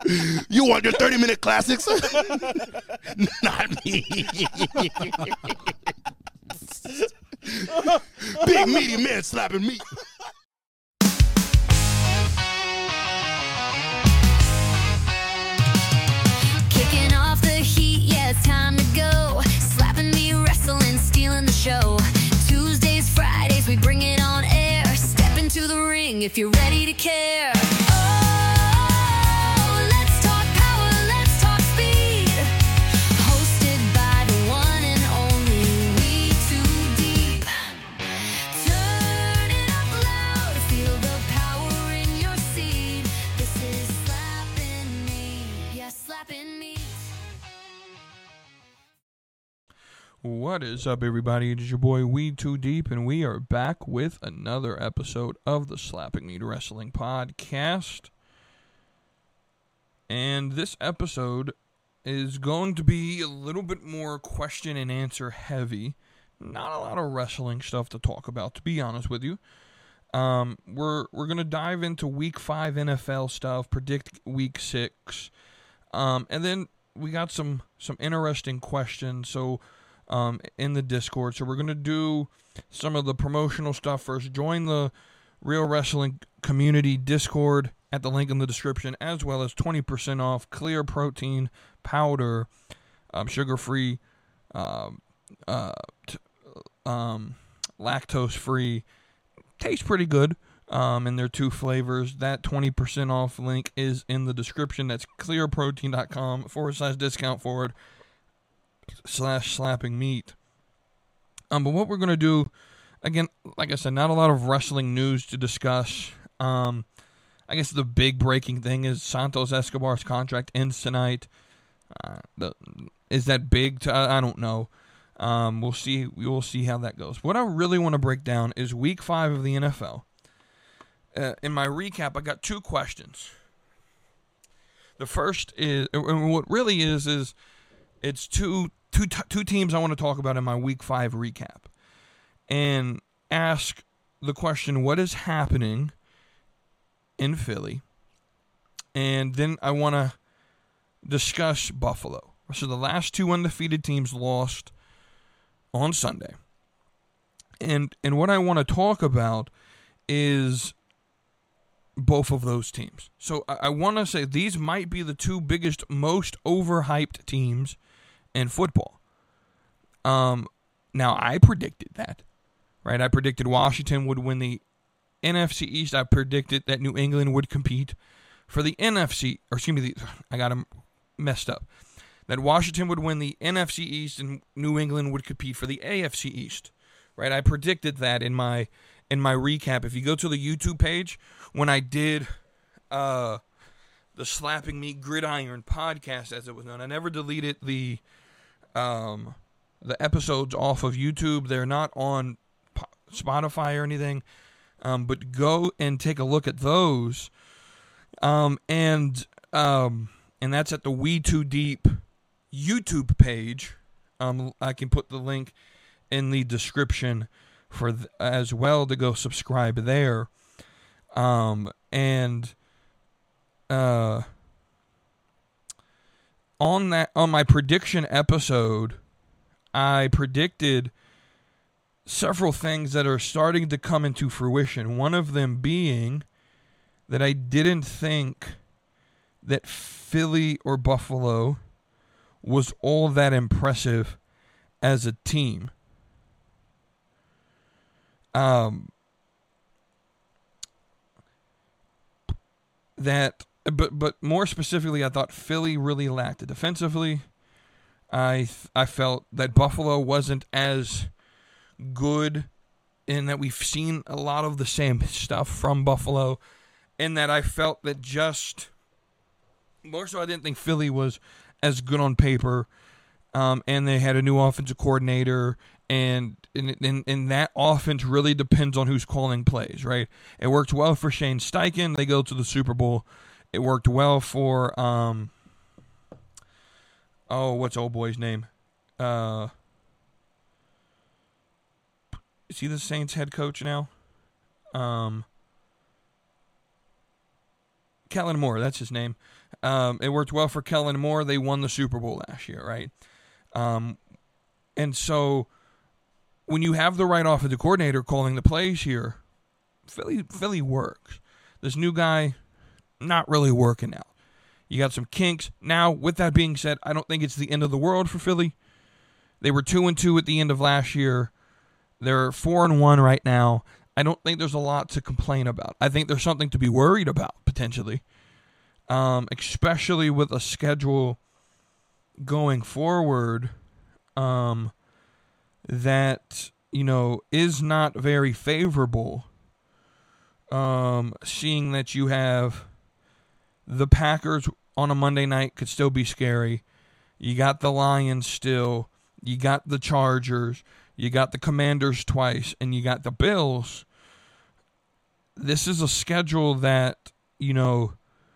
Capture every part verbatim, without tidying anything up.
You want your thirty-minute classics? Not me. Big meaty man slapping meat. Kicking off the heat, yeah, it's time to go. Slapping me, wrestling, stealing the show. Tuesdays, Fridays, we bring it on air. Step into the ring if you're ready to care. Oh, let's talk power, let's talk speed. Hosted by the one and only We Too Deep. Turn it up loud, feel the power in your seat. This is slapping me, yeah, slapping me. What is up, everybody? It is your boy We Too Deep, and we are back with another episode of the Slapping Meat Wrestling Podcast. And this episode is going to be a little bit more question and answer heavy. Not a lot of wrestling stuff to talk about, to be honest with you. Um, we're we're gonna dive into Week Five N F L stuff, predict Week Six, um, and then we got some some interesting questions. So. Um, in the Discord. So we're going to do some of the promotional stuff first. Join the Real Wrestling Community Discord at the link in the description, as well as twenty percent off clear protein powder, um, sugar-free, um, uh, t- um, lactose-free. Tastes pretty good, um, and they're two flavors. That twenty percent off link is in the description. That's clearprotein.com forward slash discount forward slash slapping meat. Um, but what we're going to do, again, like I said, not a lot of wrestling news to discuss. Um, I guess the big breaking thing is Santos Escobar's contract ends tonight. Uh, the, is that big? To, I, I don't know. Um, we'll see. We will see how that goes. What I really want to break down is Week Five of the N F L. Uh, in my recap, I got two questions. The first is, and what really is, is it's two two two teams I want to talk about in my Week Five recap, and ask the question: what is happening in Philly? And then I want to discuss Buffalo. So the last two undefeated teams lost on Sunday, and and what I want to talk about is both of those teams. So I, I want to say these might be the two biggest, most overhyped teams in football. Um, now, I predicted that, right? I predicted Washington would win the N F C East. I predicted that New England would compete for the N F C, or excuse me, the, I got them messed up. That Washington would win the N F C East and New England would compete for the A F C East, right? I predicted that in my in my recap. If you go to the YouTube page, when I did uh, the Slapping Me Gridiron podcast, as it was known, I never deleted the um, the episodes off of YouTube. They're not on Spotify or anything, um, but go and take a look at those. Um, and um, and that's at the We Too Deep YouTube page. Um, I can put the link in the description for th- as well to go subscribe there. Um, and uh, on that on my prediction episode, I predicted several things that are starting to come into fruition. One of them being that I didn't think that Philly or Buffalo was all that impressive as a team. Um, that, but but more specifically, I thought Philly really lacked it defensively. I I felt that Buffalo wasn't as good, in that we've seen a lot of the same stuff from Buffalo, and that I felt that just more so I didn't think Philly was as good on paper, um, and they had a new offensive coordinator, and and, and and that offense really depends on who's calling plays, right? It worked well for Shane Steichen. They go to the Super Bowl. It worked well for, um, oh, what's old boy's name? Uh, is he the Saints head coach now? Um, Kellen Moore, that's his name. Um, it worked well for Kellen Moore. They won the Super Bowl last year, right? Um, and so when you have the right offensive coordinator calling the plays here, Philly Philly works. This new guy, not really working out. You got some kinks. Now, with that being said, I don't think it's the end of the world for Philly. They were two and two at the end of last year. They're four and one right now. I don't think there's a lot to complain about. I think there's something to be worried about, potentially. Um, especially with a schedule going forward um, that, you know, is not very favorable. Um, seeing that you have the Packers on a Monday night could still be scary. You got the Lions still. You got the Chargers. You got the Commanders twice. And you got the Bills. This is a schedule that, you know,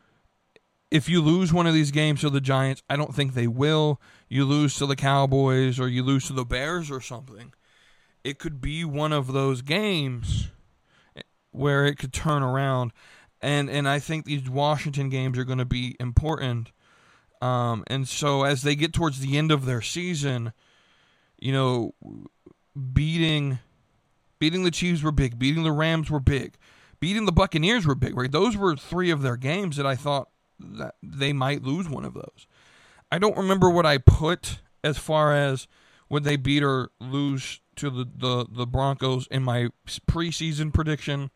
if you lose one of these games to the Giants, I don't think they will. You lose to the Cowboys or you lose to the Bears or something. It could be one of those games where it could turn around. And and I think these Washington games are going to be important. Um, and so as they get towards the end of their season, you know, beating beating the Chiefs were big. Beating the Rams were big. Beating the Buccaneers were big, right? Those were three of their games that I thought that they might lose one of those. I don't remember what I put as far as would they beat or lose to the, the, the Broncos in my preseason prediction.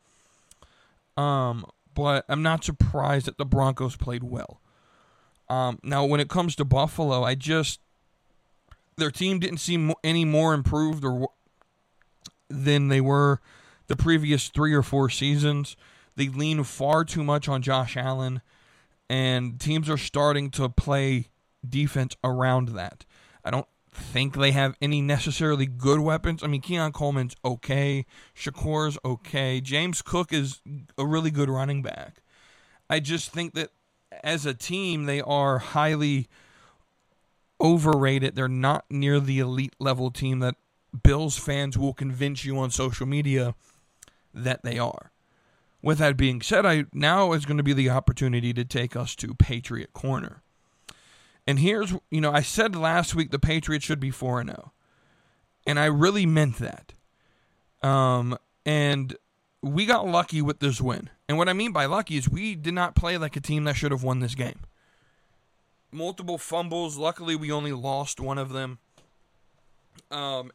Um, but I'm not surprised that the Broncos played well. Um, now, when it comes to Buffalo, I just their team didn't seem any more improved or than they were the previous three or four seasons. They lean far too much on Josh Allen, and teams are starting to play defense around that. I don't think they have any necessarily good weapons. I mean, Keon Coleman's okay. Shakur's okay. James Cook is a really good running back. I just think that as a team, they are highly overrated. They're not near the elite level team that Bills fans will convince you on social media that they are. With that being said, I now is going to be the opportunity to take us to Patriot Corner. And here's, you know, I said last week the Patriots should be four and oh. And I really meant that. Um, and we got lucky with this win. And what I mean by lucky is we did not play like a team that should have won this game. Multiple fumbles. Luckily, we only lost one of them. Um,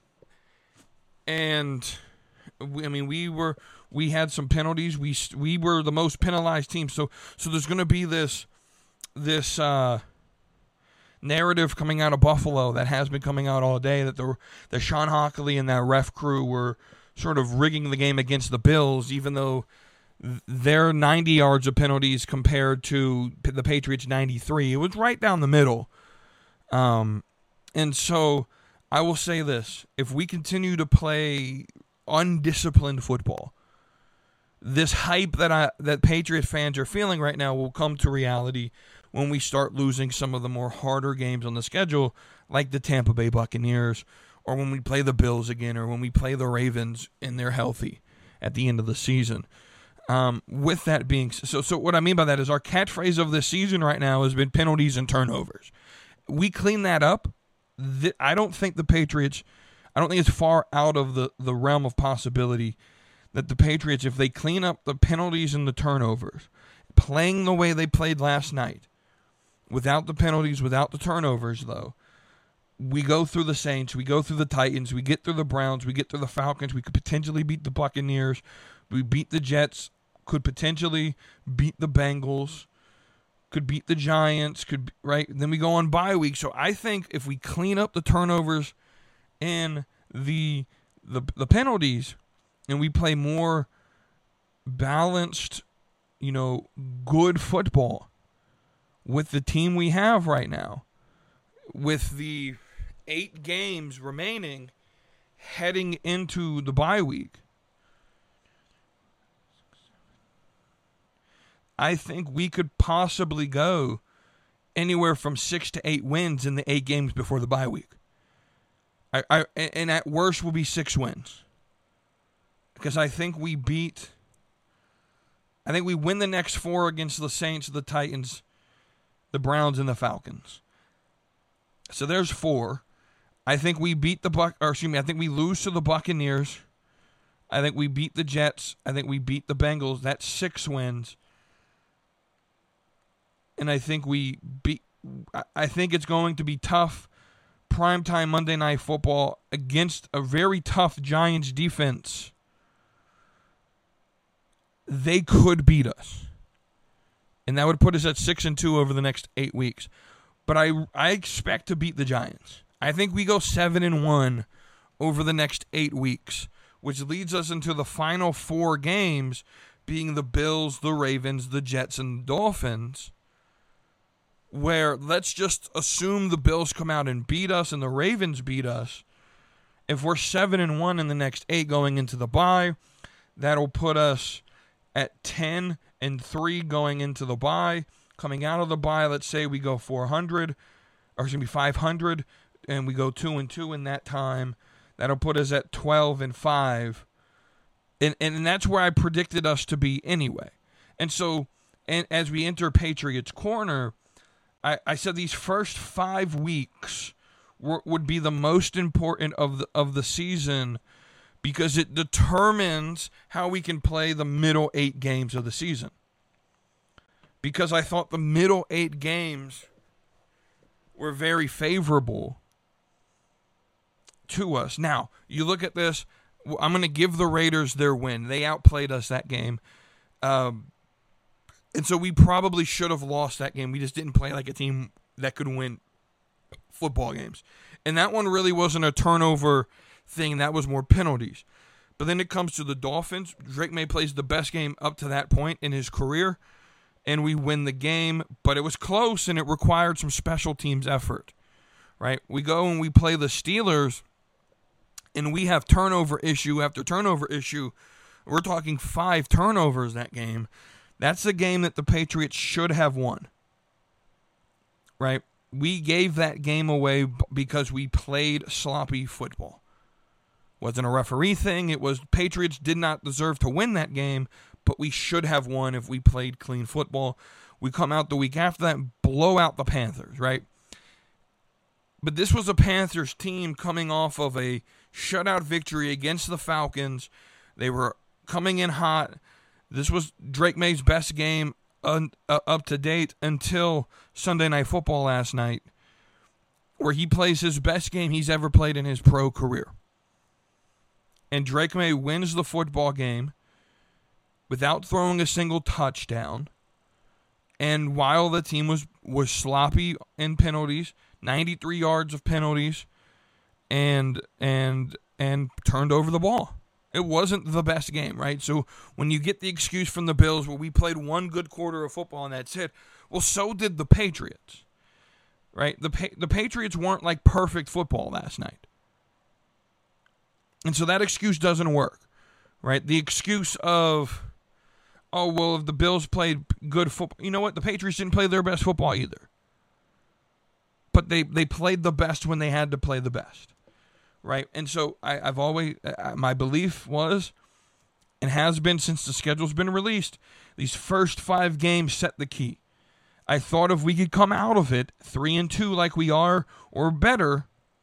and, we, I mean, we were... We had some penalties. We we were the most penalized team. So so there's going to be this this uh, narrative coming out of Buffalo that has been coming out all day that the that Sean Hockley and that ref crew were sort of rigging the game against the Bills, even though their ninety yards of penalties compared to the Patriots' ninety-three. It was right down the middle. Um, and so I will say this: if we continue to play undisciplined football, this hype that I that Patriot fans are feeling right now will come to reality when we start losing some of the more harder games on the schedule, like the Tampa Bay Buccaneers, or when we play the Bills again, or when we play the Ravens and they're healthy at the end of the season. Um, with that being so, so what I mean by that is our catchphrase of this season right now has been penalties and turnovers. We clean that up. Th- I don't think the Patriots. I don't think it's far out of the, the realm of possibility that the Patriots, if they clean up the penalties and the turnovers, playing the way they played last night, without the penalties, without the turnovers, though, we go through the Saints, we go through the Titans, we get through the Browns, we get through the Falcons, we could potentially beat the Buccaneers, we beat the Jets, could potentially beat the Bengals, could beat the Giants, could right? Then we go on bye week. So I think if we clean up the turnovers and the the the penalties, and we play more balanced, you know, good football with the team we have right now, with the eight games remaining heading into the bye week, I think we could possibly go anywhere from six to eight wins in the eight games before the bye week. I, I and at worst will be six wins. Because I think we beat I think we win the next four against the Saints, the Titans, the Browns, and the Falcons. So there's four. I think we beat the Buc, or excuse me, I think we lose to the Buccaneers. I think we beat the Jets. I think we beat the Bengals. That's six wins. And I think we beat. I think it's going to be tough. Primetime Monday Night Football against a very tough Giants defense. They could beat us, and that would put us at six and two over the next eight weeks. But I I expect to beat the Giants. I think we go seven and one over the next eight weeks, which leads us into the final four games, being the Bills, the Ravens, the Jets, and the Dolphins. Where let's just assume the Bills come out and beat us, and the Ravens beat us. If we're seven and one in the next eight going into the bye, that'll put us at ten and three going into the bye. Coming out of the bye, let's say we go four hundred, or it's going to be five hundred, and we go two and two in that time. That'll put us at twelve and five. And, and that's where I predicted us to be anyway. And so, and as we enter Patriots Corner, I, I said these first five weeks were, would be the most important of the, of the season, because it determines how we can play the middle eight games of the season. Because I thought the middle eight games were very favorable to us. Now, you look at this, I'm going to give the Raiders their win. They outplayed us that game. Um, and so we probably should have lost that game. We just didn't play like a team that could win football games. And that one really wasn't a turnover thing. That was more penalties. But then it comes to the Dolphins. Drake May plays the best game up to that point in his career, and we win the game. But it was close, and it required some special teams effort, right? We go and we play the Steelers, and we have turnover issue after turnover issue. We're talking five turnovers that game. That's a game that the Patriots should have won, right? We gave that game away because we played sloppy football. Wasn't a referee thing. It was Patriots did not deserve to win that game, but we should have won if we played clean football. We come out the week after that and blow out the Panthers, right? But this was a Panthers team coming off of a shutout victory against the Falcons. They were coming in hot. This was Drake May's best game un, uh, up to date until Sunday Night Football last night, where he plays his best game he's ever played in his pro career. And Drake May wins the football game without throwing a single touchdown. And while the team was, was sloppy in penalties, ninety-three yards of penalties, and and and turned over the ball. It wasn't the best game, right? So when you get the excuse from the Bills, well, we played one good quarter of football and that's it. Well, so did the Patriots, right? The pa- the Patriots weren't like perfect football last night. And so that excuse doesn't work, right? The excuse of, oh, well, if the Bills played good football, you know what? The Patriots didn't play their best football either. But they, they played the best when they had to play the best, right? And so I, I've always, uh, my belief was, and has been since the schedule's been released, these first five games set the key. I thought if we could come out of it three and two like we are, or better,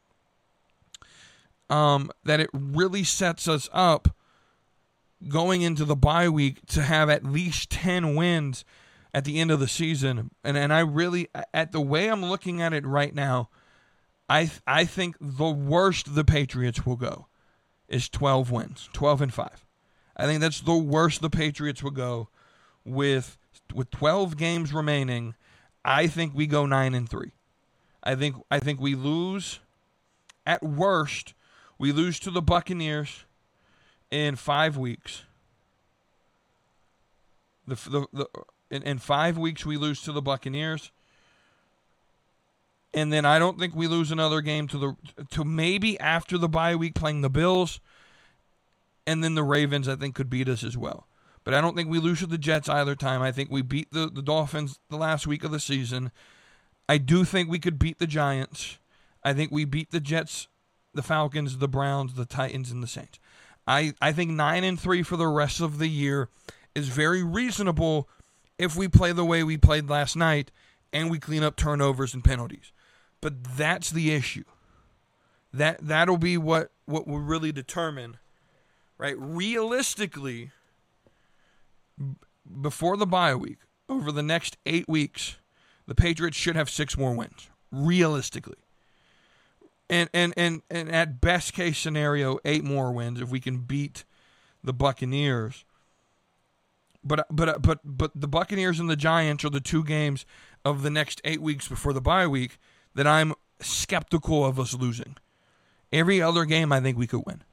Um, that it really sets us up going into the bye week to have at least ten wins at the end of the season. And and I really, at the way I'm looking at it right now, I I think the worst the Patriots will go is twelve wins, twelve and five. I think that's the worst the Patriots will go with with twelve games remaining. I think we go nine and three. I think I think we lose at worst. We lose to the Buccaneers in five weeks. The the, the in, in five weeks we lose to the Buccaneers, and then I don't think we lose another game to the to maybe after the bye week playing the Bills, and then the Ravens I think could beat us as well. But I don't think we lose to the Jets either time. I think we beat the, the Dolphins the last week of the season. I do think we could beat the Giants. I think we beat the Jets, the Falcons, the Browns, the Titans, and the Saints. I, I think nine and three for the rest of the year is very reasonable if we play the way we played last night and we clean up turnovers and penalties. But that's the issue. That that'll be what, what will really determine, right? Realistically, b- before the bye week, over the next eight weeks, the Patriots should have six more wins. Realistically. And and, and and at best case scenario, eight more wins if we can beat the Buccaneers. But but but but the Buccaneers and the Giants are the two games of the next eight weeks before the bye week that I'm skeptical of us losing. Every other game, I think we could win.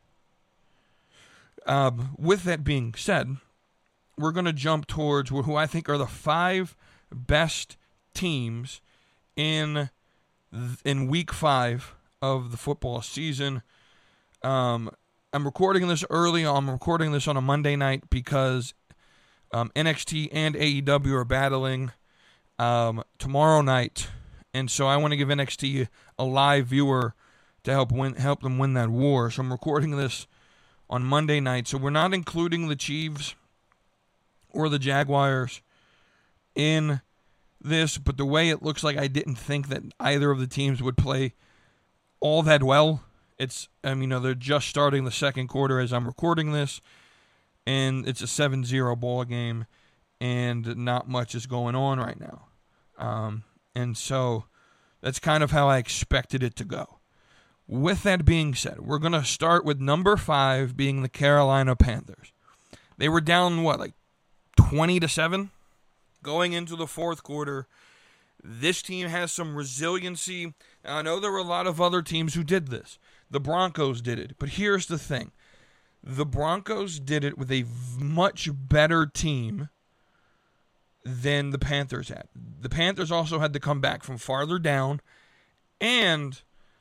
Um, with that being said, we're going to jump towards who I think are the five best teams in in week five of the football season. Um, I'm recording this early. I'm recording this on a Monday night because um, N X T and A E W are battling um, tomorrow night, and so I want to give N X T a live viewer to help win, help them win that war. So I'm recording this on Monday night. So we're not including the Chiefs or the Jaguars in this, but the way it looks like, I didn't think that either of the teams would play all that well. It's, I mean, you know, they're just starting the second quarter as I'm recording this, and it's a seven zero ball game, and not much is going on right now. Um, and so that's kind of how I expected it to go. With that being said, we're going to start with number five being the Carolina Panthers. They were down, what, like twenty to seven going into the fourth quarter. This team has some resiliency. I know there were a lot of other teams who did this. The Broncos did it. But here's the thing. The Broncos did it with a much better team than the Panthers had. The Panthers also had to come back from farther down, and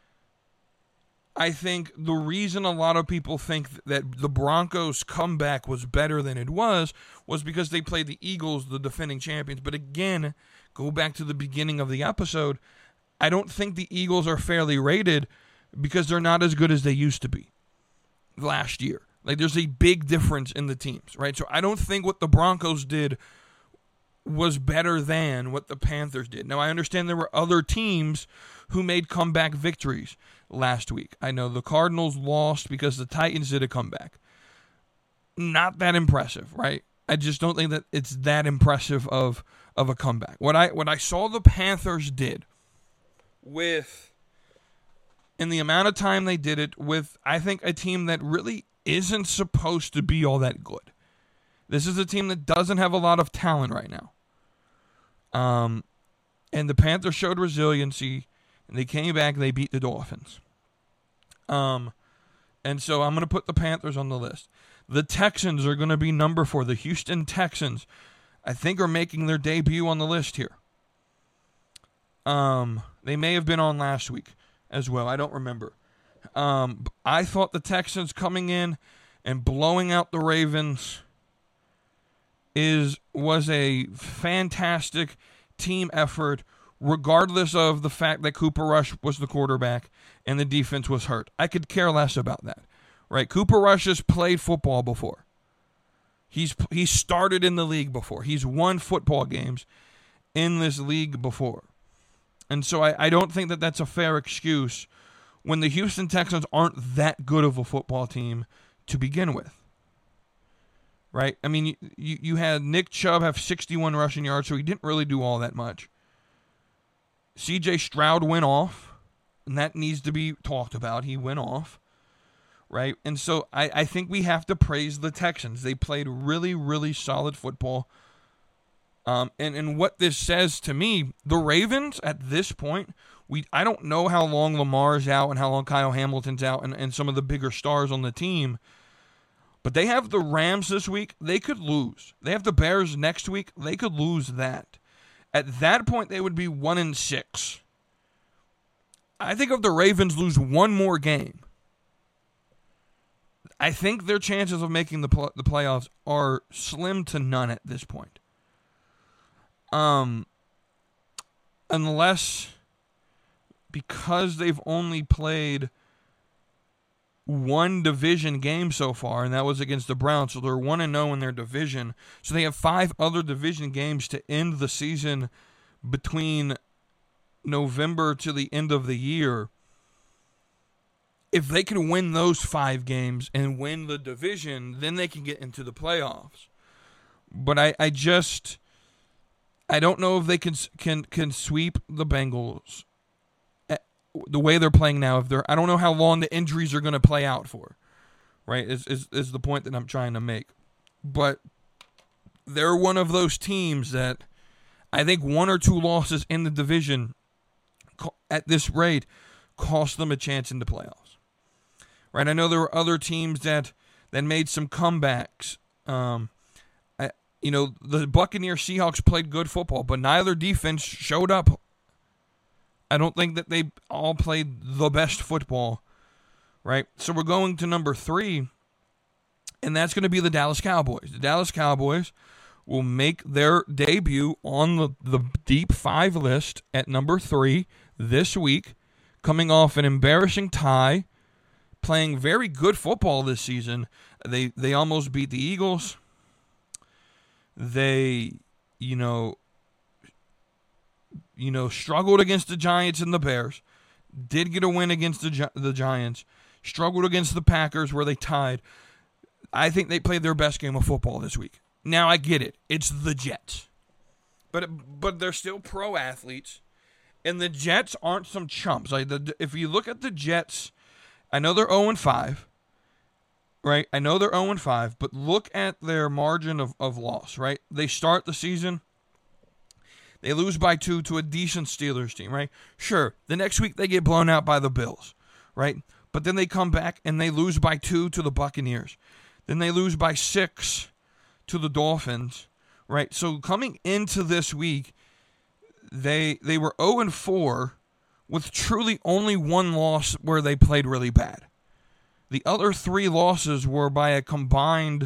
I think the reason a lot of people think that the Broncos' comeback was better than it was was because they played the Eagles, the defending champions. But again, go back to the beginning of the episode, I don't think the Eagles are fairly rated because they're not as good as they used to be last year. Like, there's a big difference in the teams, right? So I don't think what the Broncos did was better than what the Panthers did. Now, I understand there were other teams who made comeback victories last week. I know the Cardinals lost because the Titans did a comeback. Not that impressive, right? I just don't think that it's that impressive of of a comeback. What I what I saw the Panthers did with, in the amount of time they did it with, I think, a team that really isn't supposed to be all that good. This is a team that doesn't have a lot of talent right now. Um, and the Panthers showed resiliency, and they came back and they beat the Dolphins. Um, and so I'm going to put the Panthers on the list. The Texans are going to be number four. The Houston Texans, I think, are making their debut on the list here. Um, they may have been on last week as well. I don't remember. Um, I thought the Texans coming in and blowing out the Ravens is was a fantastic team effort, regardless of the fact that Cooper Rush was the quarterback and the defense was hurt. I could care less about that, right? Cooper Rush has played football before. He's he's started in the league before. He's won football games in this league before. And so I, I don't think that that's a fair excuse when the Houston Texans aren't that good of a football team to begin with. Right? I mean, you, you, you had Nick Chubb have sixty-one rushing yards, so he didn't really do all that much. C J Stroud went off, and that needs to be talked about. He went off, right? And so I, I think we have to praise the Texans. They played really, really solid football. Um, and, and what this says to me, the Ravens at this point, we I don't know how long Lamar's out and how long Kyle Hamilton's out and, and some of the bigger stars on the team. But they have the Rams this week. They could lose. They have the Bears next week. They could lose that. At that point, they would be one and six. I think if the Ravens lose one more game, I think their chances of making the pl- the playoffs are slim to none at this point. Um, unless because they've only played one division game so far, and that was against the Browns. So they're one and oh in their division. So they have five other division games to end the season between November to the end of the year. If they can win those five games and win the division, then they can get into the playoffs. But I, I just, I don't know if they can can can sweep the Bengals the way they're playing now. If they're, I don't know how long the injuries are going to play out for. Right, is is is the point that I'm trying to make. But they're one of those teams that I think one or two losses in the division at this rate cost them a chance in the playoffs. Right, I know there were other teams that, that made some comebacks. Um, I, you know, the Buccaneers Seahawks played good football, but neither defense showed up. I don't think that they all played the best football. Right, so we're going to number three, and that's going to be the Dallas Cowboys. The Dallas Cowboys will make their debut on the, the Deep Five list at number three this week, coming off an embarrassing tie, playing very good football this season. They they almost beat the Eagles. They, you know, you know, struggled against the Giants and the Bears. Did get a win against the Gi- the Giants. Struggled against the Packers where they tied. I think they played their best game of football this week. Now I get it. It's the Jets. But but they're still pro athletes. And the Jets aren't some chumps. Like the, if you look at the Jets, I know they're oh and five. Right? I know they're oh and five, but look at their margin of, of loss, right? They start the season, they lose by two to a decent Steelers team, right? Sure, the next week they get blown out by the Bills, right? But then they come back and they lose by two to the Buccaneers. Then they lose by six to the Dolphins, right? So coming into this week, they they were oh and four with truly only one loss where they played really bad. The other three losses were by a combined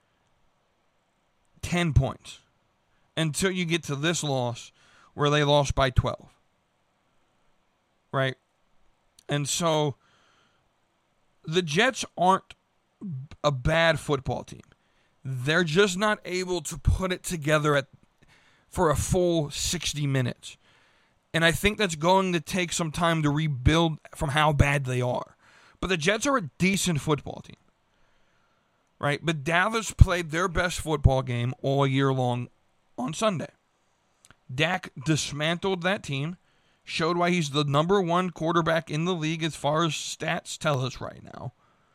ten points until you get to this loss where they lost by twelve, right? And so the Jets aren't a bad football team. They're just not able to put it together at for a full sixty minutes. And I think that's going to take some time to rebuild from how bad they are. But the Jets are a decent football team, right? But Dallas played their best football game all year long on Sunday. Dak dismantled that team, showed why he's the number one quarterback in the league as far as stats tell us right now.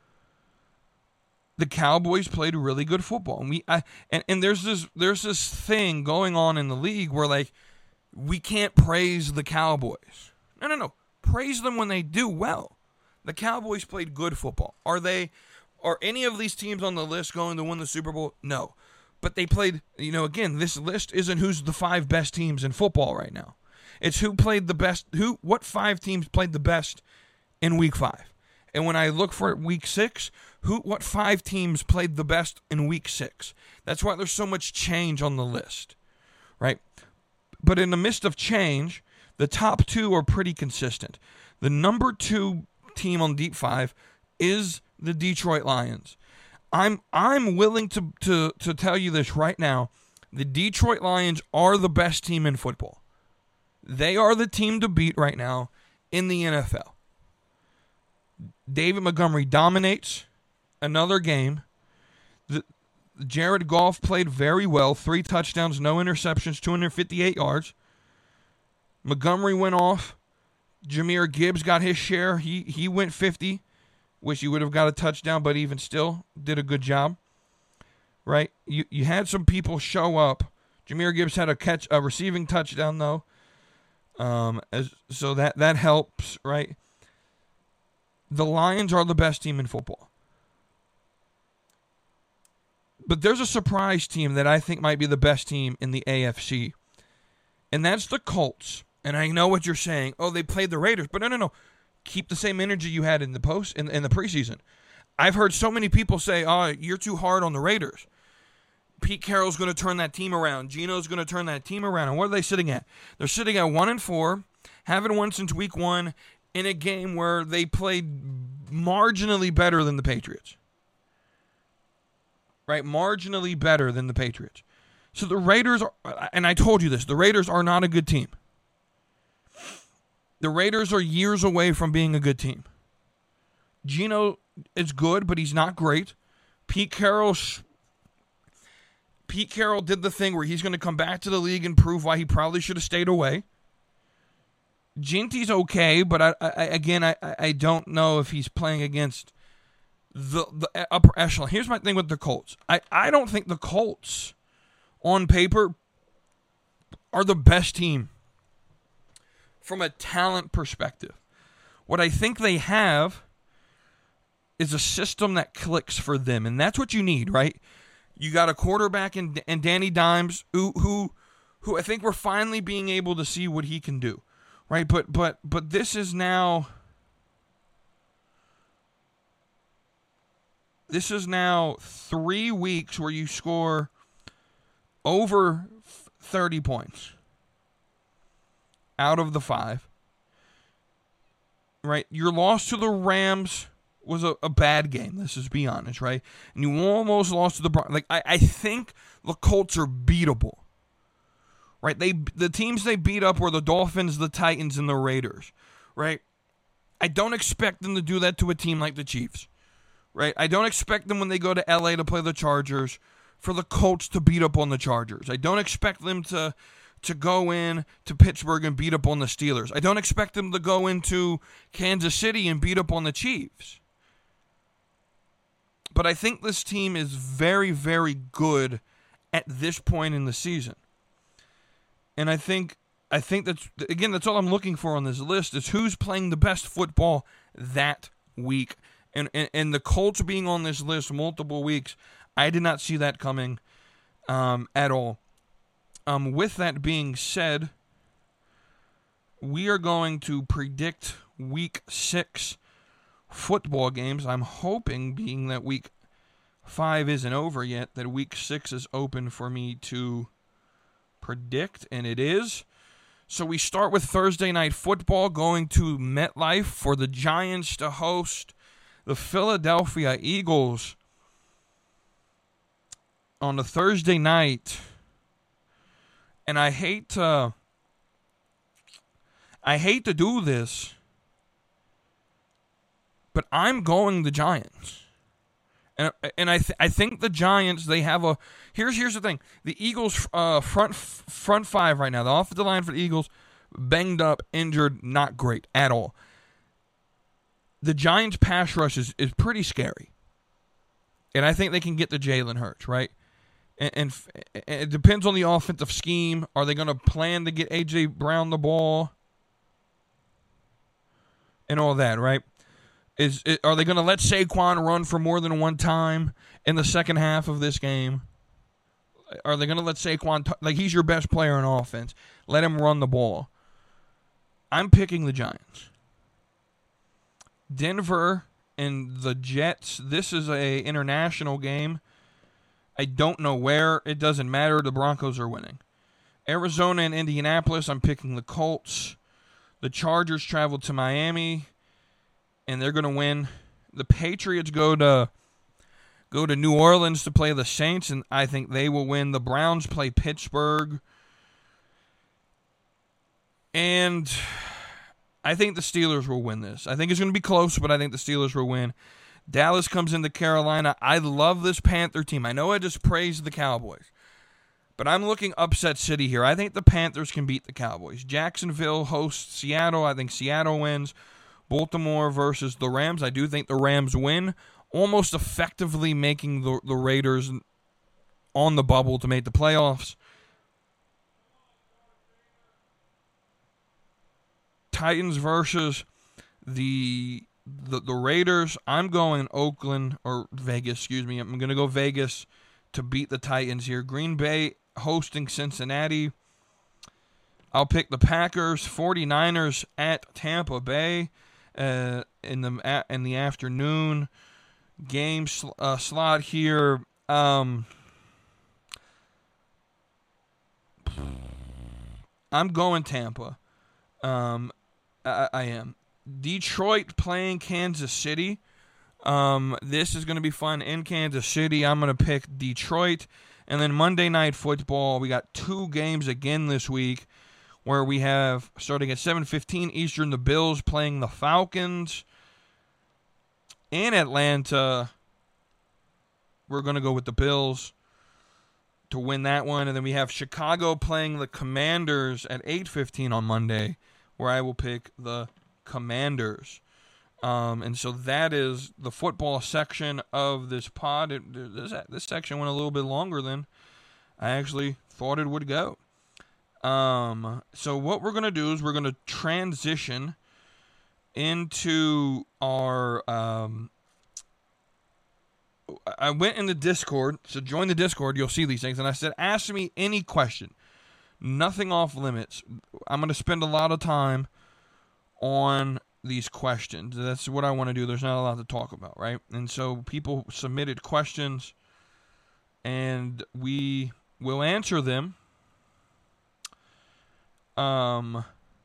The Cowboys played really good football, and we I, and, and there's this there's this thing going on in the league where like we can't praise the Cowboys. No, no, no. Praise them when they do well. The Cowboys played good football. Are they? Are any of these teams on the list going to win the Super Bowl? No. But they played, you know, again, this list isn't who's the five best teams in football right now. It's who played the best, who, what five teams played the best in week five. And when I look for week six, who, what five teams played the best in week six? That's why there's so much change on the list, right? But in the midst of change, the top two are pretty consistent. The number two team on Deep Five is the Detroit Lions. I'm I'm willing to, to, to tell you this right now. The Detroit Lions are the best team in football. They are the team to beat right now in the N F L. David Montgomery dominates another game. The, Jared Goff played very well. Three touchdowns, no interceptions, two hundred fifty-eight yards. Montgomery went off. Jahmyr Gibbs got his share. He he went fifty. Wish he would have got a touchdown, but even still, did a good job. Right? You you had some people show up. Jahmyr Gibbs had a catch, a receiving touchdown though. Um, as so that that helps, right? The Lions are the best team in football. But there's a surprise team that I think might be the best team in the A F C. And that's the Colts. And I know what you're saying. Oh, they played the Raiders. But no, no, no. Keep the same energy you had in the post in, in the preseason. I've heard so many people say, oh, you're too hard on the Raiders. Pete Carroll's going to turn that team around. Geno's going to turn that team around. And what are they sitting at? They're sitting at one and four, haven't won since week one, in a game where they played marginally better than the Patriots. Right? Marginally better than the Patriots. So the Raiders, are, and I told you this, the Raiders are not a good team. The Raiders are years away from being a good team. Geno is good, but he's not great. Pete Carroll, Pete Carroll did the thing where he's going to come back to the league and prove why he probably should have stayed away. Ginty's okay, but I, I, again, I, I don't know if he's playing against the the upper echelon. Here's my thing with the Colts. I, I don't think the Colts, on paper, are the best team from a talent perspective. What I think they have is a system that clicks for them, and that's what you need, right? You got a quarterback in, in Danny Dimes who, who who I think we're finally being able to see what he can do, right? But but but this is now this is now three weeks where you score over thirty points out of the five, right? Your loss to the Rams was a, a bad game. Let's just be honest, right? And you almost lost to the Broncos. Like I, I think the Colts are beatable, right? They the teams they beat up were the Dolphins, the Titans, and the Raiders, right? I don't expect them to do that to a team like the Chiefs, right? I don't expect them when they go to L A to play the Chargers for the Colts to beat up on the Chargers. I don't expect them to to go in to Pittsburgh and beat up on the Steelers. I don't expect them to go into Kansas City and beat up on the Chiefs. But I think this team is very, very good at this point in the season. And I think I think that's, again, that's all I'm looking for on this list is who's playing the best football that week. And, and, and the Colts being on this list multiple weeks, I did not see that coming um, at all. Um, with that being said, we are going to predict week six football games. I'm hoping, being that week five isn't over yet, that week six is open for me to predict, and it is. So we start with Thursday night football, going to MetLife for the Giants to host the Philadelphia Eagles on a Thursday night. And I hate to, I hate to do this, but I'm going the Giants. And and I th- I think the Giants, they have a, here's here's the thing. The Eagles uh, front front five right now, the offensive line for the Eagles, banged up, injured, not great at all. The Giants pass rush is, is pretty scary. And I think they can get to Jalen Hurts, right? And, and, and it depends on the offensive scheme. Are they going to plan to get A J Brown the ball? And all that, right? Is it, are they going to let Saquon run for more than one time in the second half of this game? Are they going to let Saquon, t- like he's your best player in offense, let him run the ball? I'm picking the Giants. Denver and the Jets, this is a international game. I don't know where. It doesn't matter. The Broncos are winning. Arizona and Indianapolis, I'm picking the Colts. The Chargers travel to Miami, and they're going to win. The Patriots go to go to New Orleans to play the Saints, and I think they will win. The Browns play Pittsburgh. And I think the Steelers will win this. I think it's going to be close, but I think the Steelers will win. Dallas comes into Carolina. I love this Panther team. I know I just praised the Cowboys, but I'm looking upset city here. I think the Panthers can beat the Cowboys. Jacksonville hosts Seattle. I think Seattle wins. Baltimore versus the Rams. I do think the Rams win, almost effectively making the, the Raiders on the bubble to make the playoffs. Titans versus the the the Raiders. I'm going Oakland or Vegas, excuse me. I'm going to go Vegas to beat the Titans here. Green Bay hosting Cincinnati. I'll pick the Packers. 49ers at Tampa Bay uh, in the in the afternoon game sl- uh, slot here. Um, I'm going Tampa. Um, I, I am. Detroit playing Kansas City. Um, this is going to be fun in Kansas City. I'm going to pick Detroit. And then Monday Night Football, we got two games again this week where we have, starting at seven fifteen Eastern, the Bills playing the Falcons. In Atlanta, we're going to go with the Bills to win that one. And then we have Chicago playing the Commanders at eight fifteen on Monday, where I will pick the Commanders. Um, and so that is the football section of this pod. It, this, this section went a little bit longer than I actually thought it would go. Um, so what we're going to do is we're going to transition into our... Um, I went in the Discord, so join the Discord, you'll see these things, and I said, ask me any question. Nothing off limits. I'm going to spend a lot of time on these questions. That's what I want to do. There's not a lot to talk about, right? And so people submitted questions, and we will answer them. Um,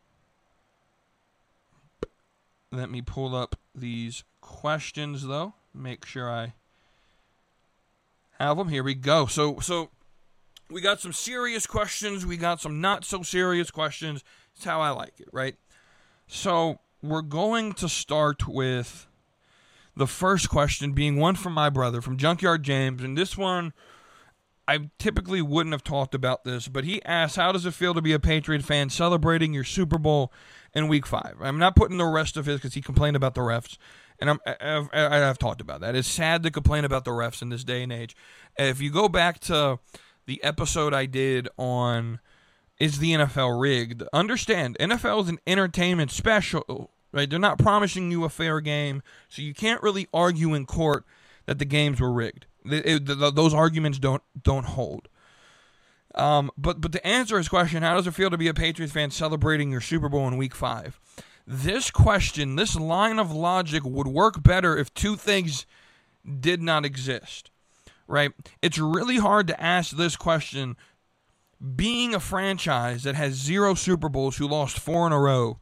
let me pull up these questions, though. Make sure I have them. Here we go. So, so we got some serious questions. We got some not so serious questions. It's how I like it, right? So we're going to start with the first question being one from my brother, from Junkyard James. And this one, I typically wouldn't have talked about this, but he asked, how does it feel to be a Patriot fan celebrating your Super Bowl in week five? I'm not putting the rest of his because he complained about the refs. And I'm, I've, I've talked about that. It's sad to complain about the refs in this day and age. If you go back to the episode I did on Is the N F L Rigged, understand, N F L is an entertainment special, right? They're not promising you a fair game, so you can't really argue in court that the games were rigged. It, it, the, those arguments don't don't hold. Um, but, but to answer his question, how does it feel to be a Patriots fan celebrating your Super Bowl in week five? This question, this line of logic would work better if two things did not exist, right? It's really hard to ask this question being a franchise that has zero Super Bowls, who lost four in a row,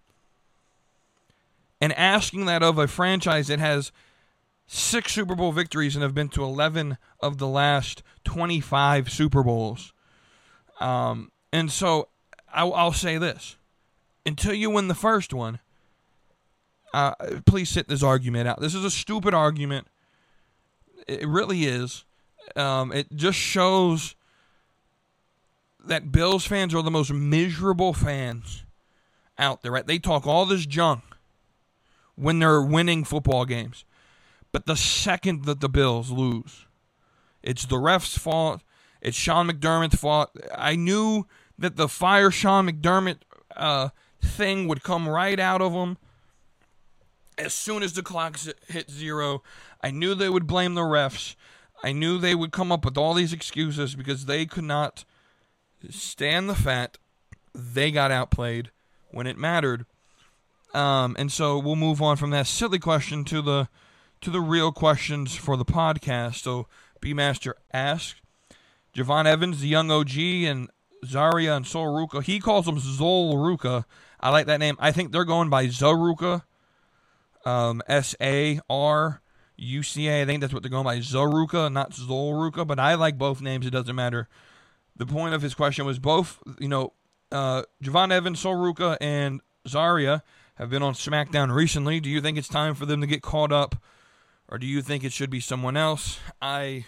and asking that of a franchise that has six Super Bowl victories and have been to eleven of the last twenty-five Super Bowls. Um, and so I'll, I'll say this. Until you win the first one, uh, please sit this argument out. This is a stupid argument. It really is. Um, it just shows that Bills fans are the most miserable fans out there, right? They talk all this junk when they're winning football games. But the second that the Bills lose, it's the refs' fault. It's Sean McDermott's fault. I knew that the fire Sean McDermott uh, thing would come right out of them as soon as the clock hit zero. I knew they would blame the refs. I knew they would come up with all these excuses because they could not stand the fact they got outplayed when it mattered. Um, and so we'll move on from that silly question to the to the real questions for the podcast. So B-Master asked, Javon Evans, the young O G, and Zaria and Soruka. He calls them Zolruka. I like that name. I think they're going by Zaruka. Um, S A R U C A. I think that's what they're going by. Zaruka, not Zolruka. But I like both names. It doesn't matter. The point of his question was both, you know, uh, Javon Evans, Soruka, and Zaria have been on SmackDown recently. Do you think it's time for them to get caught up? Or do you think it should be someone else? I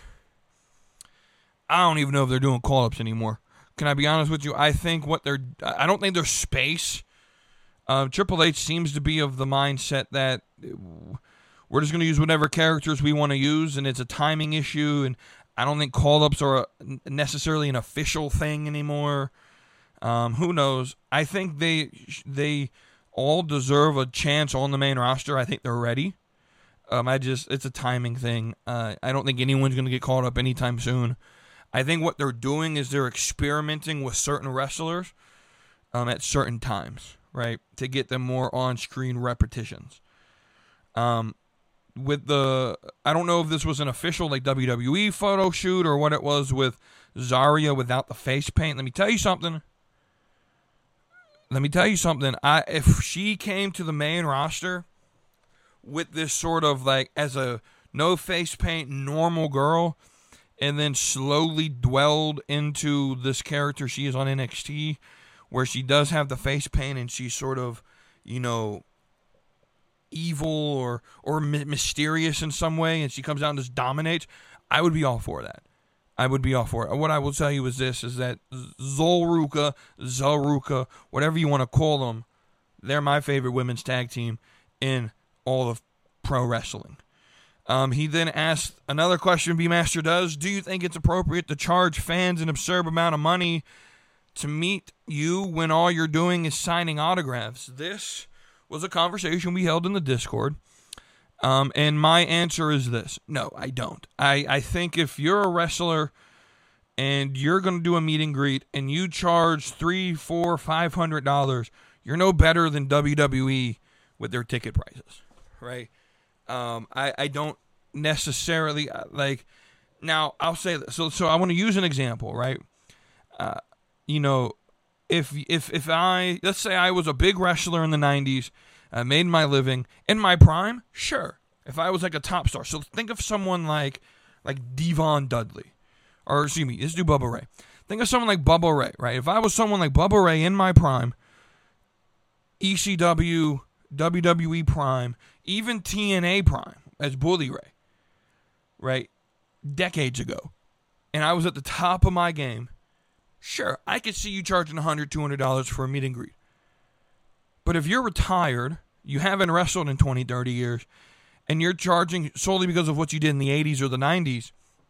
I don't even know if they're doing call-ups anymore. Can I be honest with you? I think what they're... I don't think there's space. Uh, Triple H seems to be of the mindset that we're just going to use whatever characters we want to use, and it's a timing issue, and I don't think call-ups are a, necessarily an official thing anymore. Um, who knows? I think they they all deserve a chance on the main roster. I think they're ready. Um, I just... It's a timing thing. Uh, I don't think anyone's going to get called up anytime soon. I think what they're doing is they're experimenting with certain wrestlers um, at certain times, right, to get them more on-screen repetitions. Um, with the, I don't know if this was an official like W W E photo shoot or what it was with Zaria without the face paint. Let me tell you something. let me tell you something. I if she came to the main roster with this sort of like as a no face paint normal girl, and then slowly dwelled into this character she is on N X T, where she does have the face paint and she's sort of, you know, evil or or my- mysterious in some way, and she comes out and just dominates, I would be all for that. I would be all for it. What I will tell you is this, is that Zolruka, Zolruka, whatever you want to call them, they're my favorite women's tag team in all of pro wrestling. Um, he then asked another question B-Master does, do you think it's appropriate to charge fans an absurd amount of money to meet you when all you're doing is signing autographs? This was a conversation we held in the Discord. Um, and my answer is this. No, I don't. I, I think if you're a wrestler and you're going to do a meet and greet and you charge three, four, five hundred dollars, you're no better than W W E with their ticket prices, right? Um, I, I don't necessarily like. Now I'll say this. So so I want to use an example, right? Uh, you know, if if if I let's say I was a big wrestler in the nineties. I made my living in my prime, sure. If I was like a top star, so think of someone like like Devon Dudley, or excuse me, let's do Bubba Ray. Think of someone like Bubba Ray, right? If I was someone like Bubba Ray in my prime, E C W, W W E prime, even T N A prime as Bully Ray, right? Decades ago, and I was at the top of my game, sure, I could see you charging one hundred dollars, two hundred dollars for a meet and greet. But if you're retired, you haven't wrestled in twenty, thirty years, and you're charging solely because of what you did in the eighties or the nineties,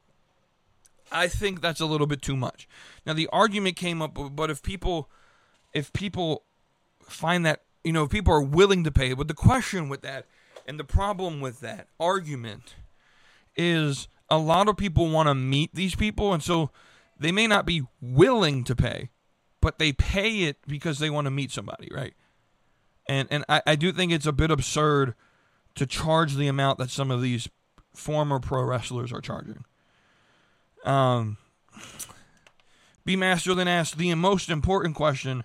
I think that's a little bit too much. Now, the argument came up, but if people if people find that, you know, if people are willing to pay, but the question with that and the problem with that argument is a lot of people want to meet these people, and so they may not be willing to pay, but they pay it because they want to meet somebody, right? And and I, I do think it's a bit absurd to charge the amount that some of these former pro wrestlers are charging. Um, B-Master then asked the most important question.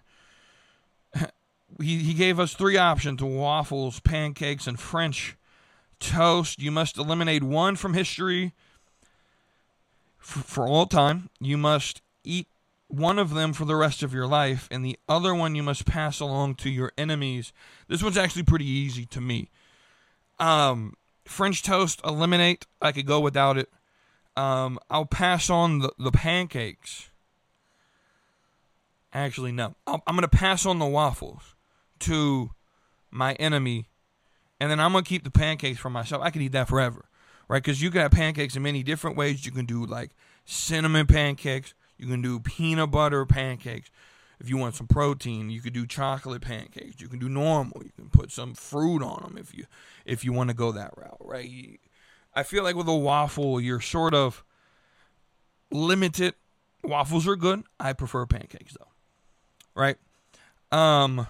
He, he gave us three options: waffles, pancakes, and French toast. You must eliminate one from history for, for all time. You must eat one of them for the rest of your life, and the other one you must pass along to your enemies. This one's actually pretty easy to me. Um, French toast, eliminate. I could go without it. Um, I'll pass on the, the pancakes. Actually, no. I'll, I'm going to pass on the waffles to my enemy, and then I'm going to keep the pancakes for myself. I could eat that forever, right? Because you can have pancakes in many different ways. You can do, like, cinnamon pancakes. You can do peanut butter pancakes. If you want some protein, you could do chocolate pancakes. You can do normal. You can put some fruit on them if you if you want to go that route, right? I feel like with a waffle, you're sort of limited. Waffles are good. I prefer pancakes, though, right? Um,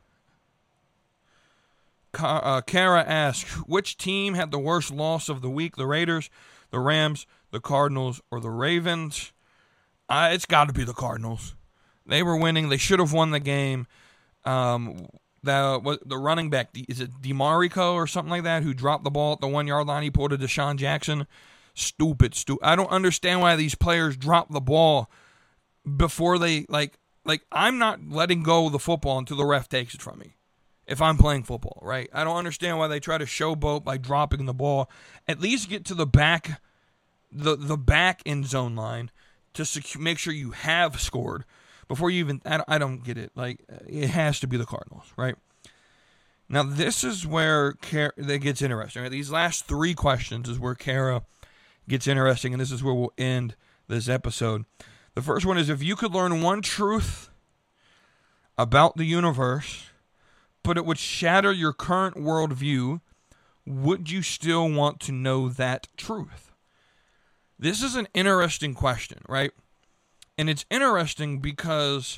uh, Kara asks, which team had the worst loss of the week? The Raiders, the Rams, the Cardinals, or the Ravens? Uh, it's got to be the Cardinals. They were winning. They should have won the game. Um, the what, the running back, is it DeMarico or something like that, who dropped the ball at the one-yard line? He pulled a Deshaun Jackson. Stupid, stupid. I don't understand why these players drop the ball before they, like, like I'm not letting go of the football until the ref takes it from me if I'm playing football, right? I don't understand why they try to showboat by dropping the ball. At least get to the back, the, the back end zone line, to secu- make sure you have scored before you even, I don't, I don't get it. Like, it has to be the Cardinals, right? Now, this is where Kara, that gets interesting. Right? These last three questions is where Kara gets interesting, and this is where we'll end this episode. The first one is, if you could learn one truth about the universe, but it would shatter your current worldview, would you still want to know that truth? This is an interesting question, right? And it's interesting because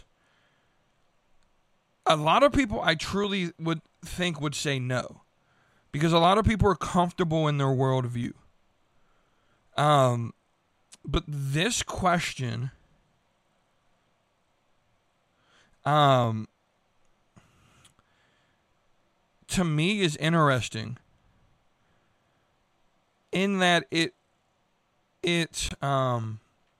a lot of people I truly would think would say no. Because a lot of people are comfortable in their worldview. Um, but this question, um, to me is interesting in that it it um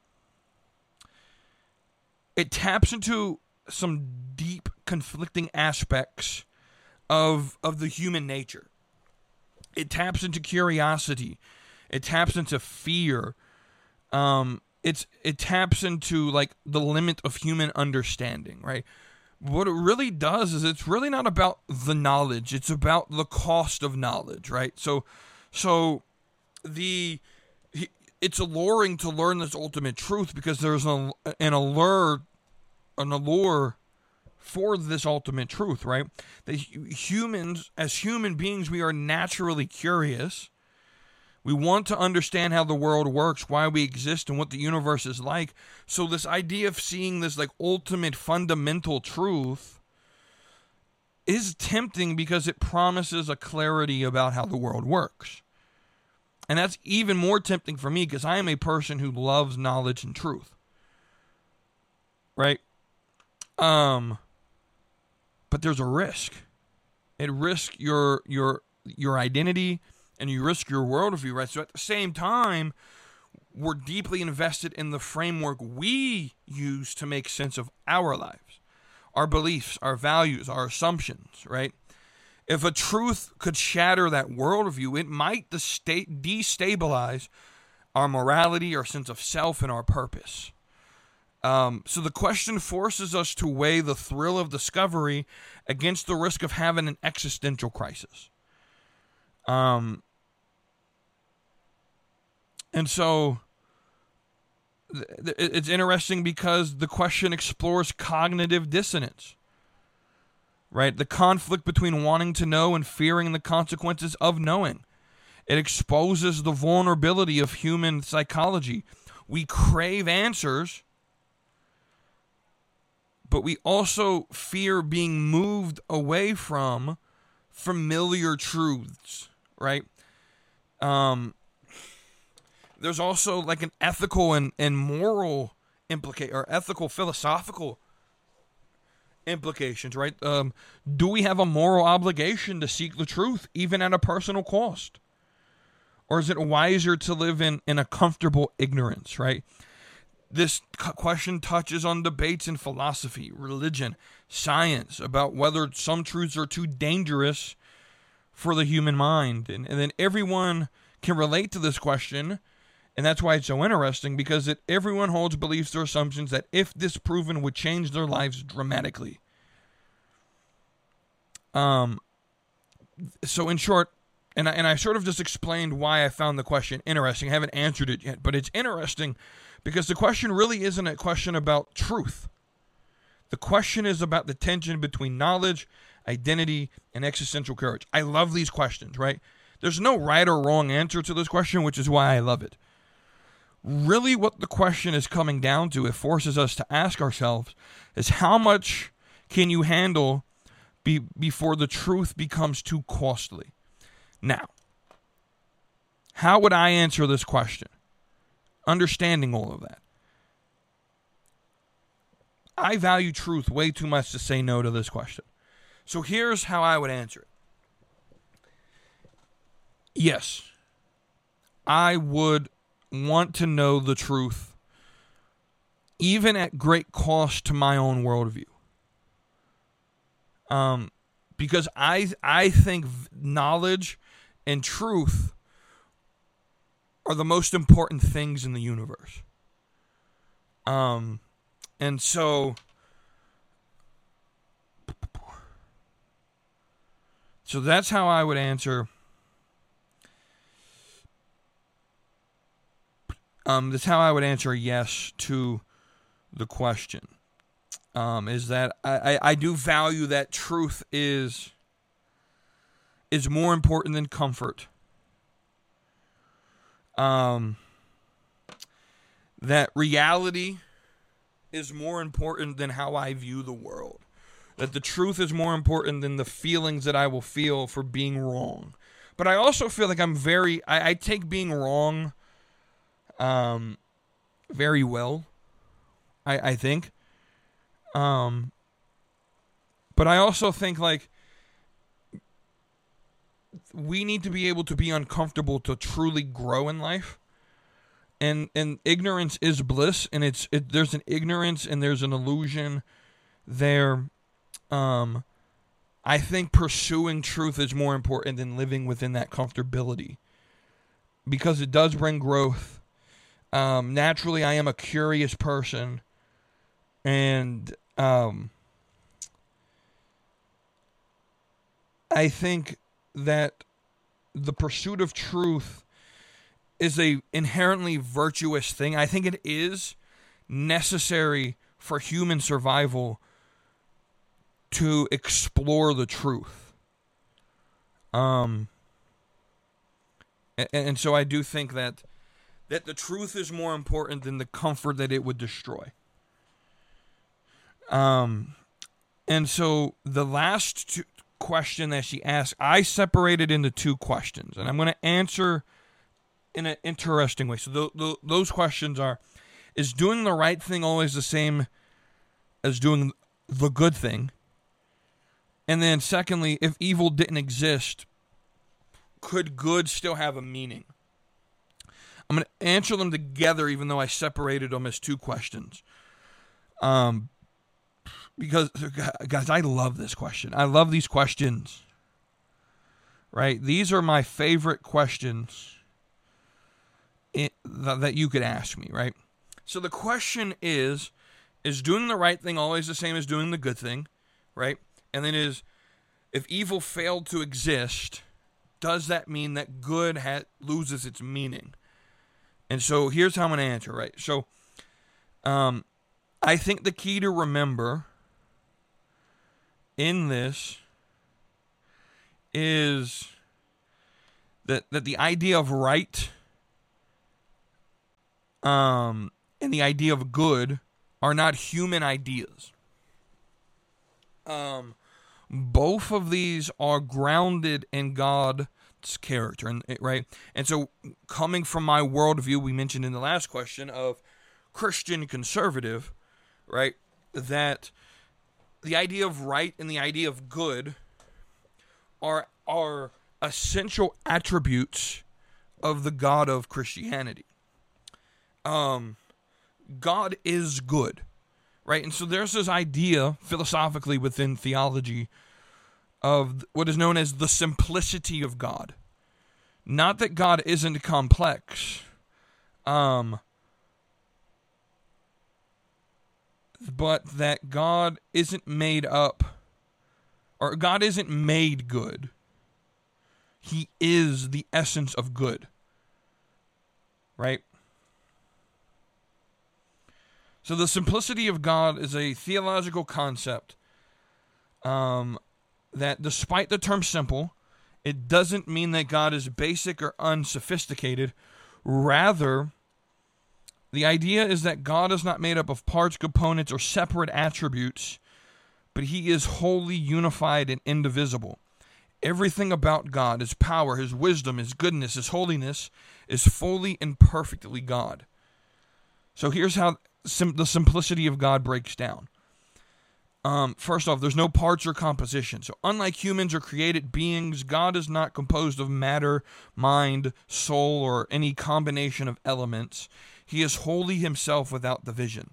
it taps into some deep conflicting aspects of of the human nature. It taps into curiosity. It taps into fear. Um, it's it taps into like the limit of human understanding, right? What it really does is it's really not about the knowledge. It's about the cost of knowledge, right? So, so the it's alluring to learn this ultimate truth because there's an, an allure, an allure for this ultimate truth, right? That humans, as human beings, we are naturally curious. We want to understand how the world works, why we exist, and what the universe is like. So this idea of seeing this like ultimate fundamental truth is tempting because it promises a clarity about how the world works. And that's even more tempting for me because I am a person who loves knowledge and truth. Right? Um, but there's a risk. It risks your your your identity, and you risk your worldview, right? So at the same time, we're deeply invested in the framework we use to make sense of our lives, our beliefs, our values, our assumptions, right? If a truth could shatter that worldview, it might destabilize our morality, our sense of self, and our purpose. Um, so the question forces us to weigh the thrill of discovery against the risk of having an existential crisis. Um, and so th- th- it's interesting because the question explores cognitive dissonance, right? The conflict between wanting to know and fearing the consequences of knowing. It exposes the vulnerability of human psychology. We crave answers, but we also fear being moved away from familiar truths, right? Um, there's also like an ethical and, and moral implica- or ethical philosophical implications, right? Um, do we have a moral obligation to seek the truth, even at a personal cost? Or is it wiser to live in, in a comfortable ignorance, right? This question touches on debates in philosophy, religion, science, about whether some truths are too dangerous for the human mind. And, and then everyone can relate to this question, and that's why it's so interesting, because it, everyone holds beliefs or assumptions that, if disproven, would change their lives dramatically. Um. So in short, and I, and I sort of just explained why I found the question interesting. I haven't answered it yet, but it's interesting because the question really isn't a question about truth. The question is about the tension between knowledge, identity, and existential courage. I love these questions, right? There's no right or wrong answer to this question, which is why I love it. Really what the question is coming down to, it forces us to ask ourselves, is how much can you handle be, before the truth becomes too costly? Now, how would I answer this question? Understanding all of that. I value truth way too much to say no to this question. So here's how I would answer it. Yes, I would want to know the truth, even at great cost to my own worldview. Um, because I I think knowledge and truth are the most important things in the universe. Um, and so, so that's how I would answer. Um, that's how I would answer yes to the question. Um, is that I, I, I do value that truth is is more important than comfort. Um, that reality is more important than how I view the world. That the truth is more important than the feelings that I will feel for being wrong. But I also feel like I'm very, I, I take being wrong um, very well, I, I think. Um, but I also think like we need to be able to be uncomfortable to truly grow in life. And and ignorance is bliss, and it's it, there's an ignorance and there's an illusion there. Um, I think pursuing truth is more important than living within that comfortability, because it does bring growth. Um, naturally, I am a curious person, and um, I think that the pursuit of truth is a inherently virtuous thing. I think it is necessary for human survival to explore the truth. Um, and, and so I do think that that the truth is more important than the comfort that it would destroy. Um, and so the last two question that she asked, I separated into two questions, and I'm going to answer in an interesting way. So th- th- those questions are, is doing the right thing always the same as doing the good thing? And then secondly, if evil didn't exist, could good still have a meaning? I'm going to answer them together, even though I separated them as two questions. Um, because, guys, I love this question. I love these questions. Right? These are my favorite questions in, th- that you could ask me, right? So the question is, is doing the right thing always the same as doing the good thing, right? And then is, if evil failed to exist, does that mean that good ha- loses its meaning? And so here's how I'm going to answer, right? So um, I think the key to remember in this is that, that the idea of right um, and the idea of good are not human ideas. Um, both of these are grounded in God's character, and right? And so coming from my worldview, we mentioned in the last question of Christian conservative, right? That the idea of right and the idea of good are are essential attributes of the God of Christianity. Um, God is good, right? And so there's this idea philosophically within theology of what is known as the simplicity of God. Not that God isn't complex, um, but that God isn't made up, or God isn't made good. He is the essence of good, right? So the simplicity of God is a theological concept um, that, despite the term simple, it doesn't mean that God is basic or unsophisticated. Rather, the idea is that God is not made up of parts, components, or separate attributes, but he is wholly unified and indivisible. Everything about God, his power, his wisdom, his goodness, his holiness, is fully and perfectly God. So here's how sim- the simplicity of God breaks down. Um, first off, there's no parts or composition. So unlike humans or created beings, God is not composed of matter, mind, soul, or any combination of elements. He is wholly himself without division.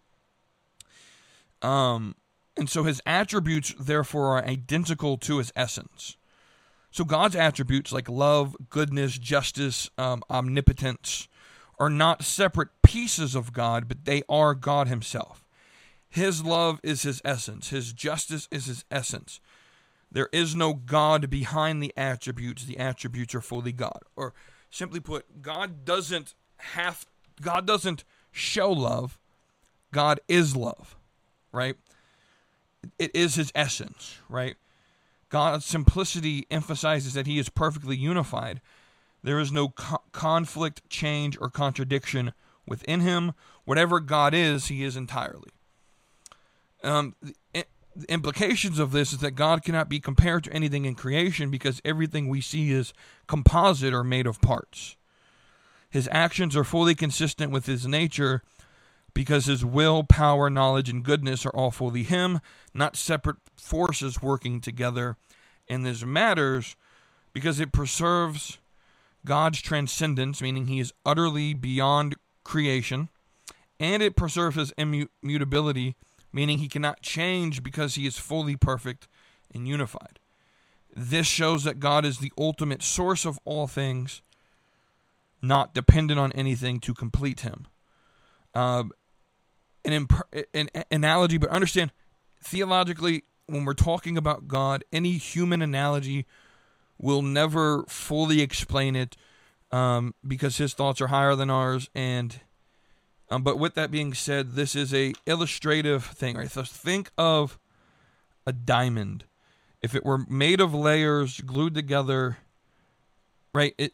Um, and so his attributes, therefore, are identical to his essence. So God's attributes like love, goodness, justice, um, omnipotence are not separate pieces of God, but they are God himself. His love is his essence. His justice is his essence. There is no God behind the attributes. The attributes are fully God. Or simply put, God doesn't have, God doesn't show love. God is love, right? It is his essence, right? God's simplicity emphasizes that he is perfectly unified. There is no co- conflict, change, or contradiction within him. Whatever God is, he is entirely. Um, the, the implications of this is that God cannot be compared to anything in creation because everything we see is composite or made of parts. His actions are fully consistent with his nature because his will, power, knowledge, and goodness are all fully him, not separate forces working together. And this matters because it preserves God's transcendence, meaning he is utterly beyond creation, and it preserves his immutability, meaning he cannot change because he is fully perfect and unified. This shows that God is the ultimate source of all things, not dependent on anything to complete him. Um, an, imp- an analogy, but understand, theologically, when we're talking about God, any human analogy will never fully explain it, um, because his thoughts are higher than ours. And um, but with that being said, this is a illustrative thing, right? So think of a diamond. If it were made of layers glued together, right? It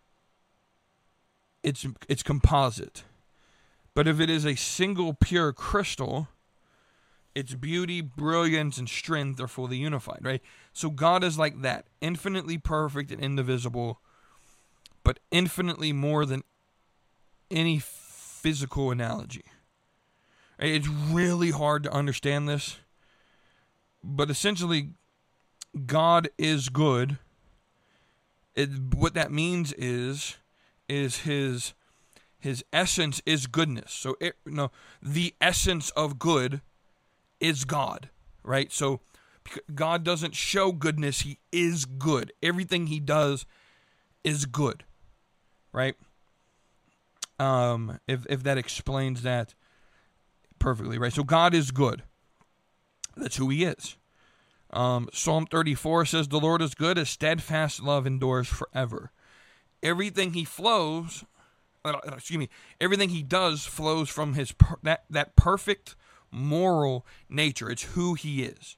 it's it's composite. But if it is a single pure crystal, its beauty, brilliance, and strength are fully unified, right? So God is like that, infinitely perfect and indivisible, but infinitely more than any physical analogy. It's really hard to understand this, but essentially, God is good. It, what that means is, is his his essence is goodness. So it, no, the essence of good is God, right? So God doesn't show goodness, he is good. Everything he does is good, right? Um, if if that explains that perfectly, right? So God is good. That's who he is. Um, Psalm thirty-four says, "The Lord is good; his steadfast love endures forever." Everything he flows, uh, excuse me, everything he does flows from his per- that that perfect moral nature. It's who he is.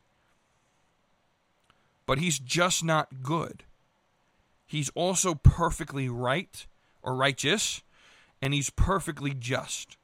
But he's just not good. He's also perfectly right or righteous, and he's perfectly just.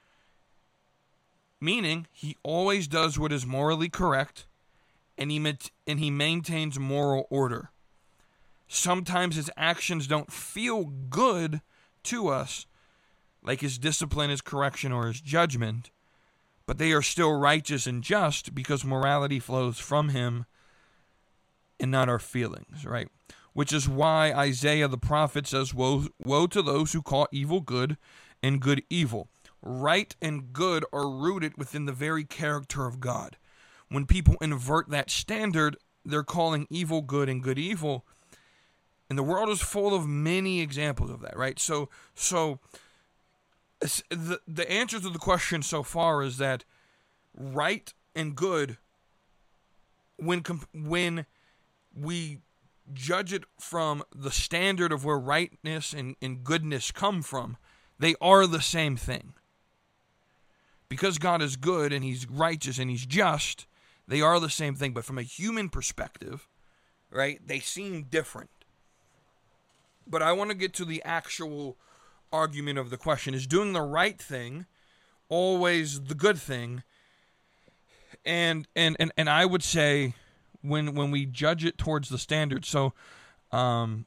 Meaning, he always does what is morally correct, and he and he maintains moral order. Sometimes his actions don't feel good to us, like his discipline, his correction, or his judgment, but they are still righteous and just because morality flows from him and not our feelings, right? Which is why Isaiah the prophet says, woe, woe to those who call evil good and good evil. Right and good are rooted within the very character of God. When people invert that standard, they're calling evil good and good evil. And the world is full of many examples of that, right? So, so the the answer to the question so far is that right and good, when when we judge it from the standard of where rightness and, and goodness come from, they are the same thing. Because God is good and he's righteous and he's just, they are the same thing. But from a human perspective, right, they seem different. But I want to get to the actual argument of the question. Is doing the right thing always the good thing? And and and, and I would say when when we judge it towards the standard, so um,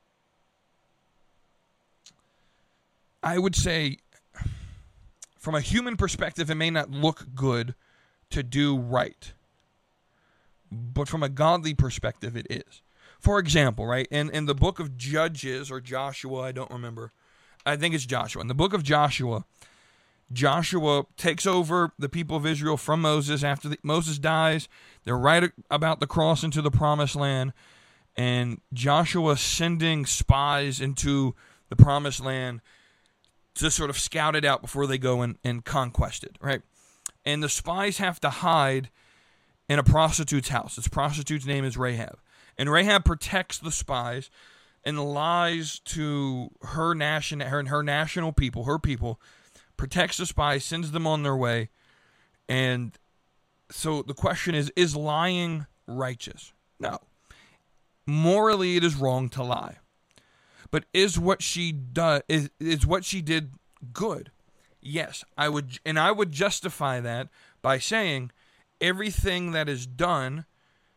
I would say from a human perspective, it may not look good to do right. But from a godly perspective, it is. For example, right, in, in the book of Judges, or Joshua, I don't remember. I think it's Joshua. In the book of Joshua, Joshua takes over the people of Israel from Moses after the, Moses dies. They're right about to cross into the promised land. And Joshua sending spies into the promised land to sort of scout it out before they go and, and conquest it, right? And the spies have to hide in a prostitute's house. This prostitute's name is Rahab. And Rahab protects the spies and lies to her national, her, her national people, her people, protects the spies, sends them on their way. And so the question is, is lying righteous? No. Morally, it is wrong to lie. But is what she does is, is what she did good? Yes, I would, and I would justify that by saying everything that is done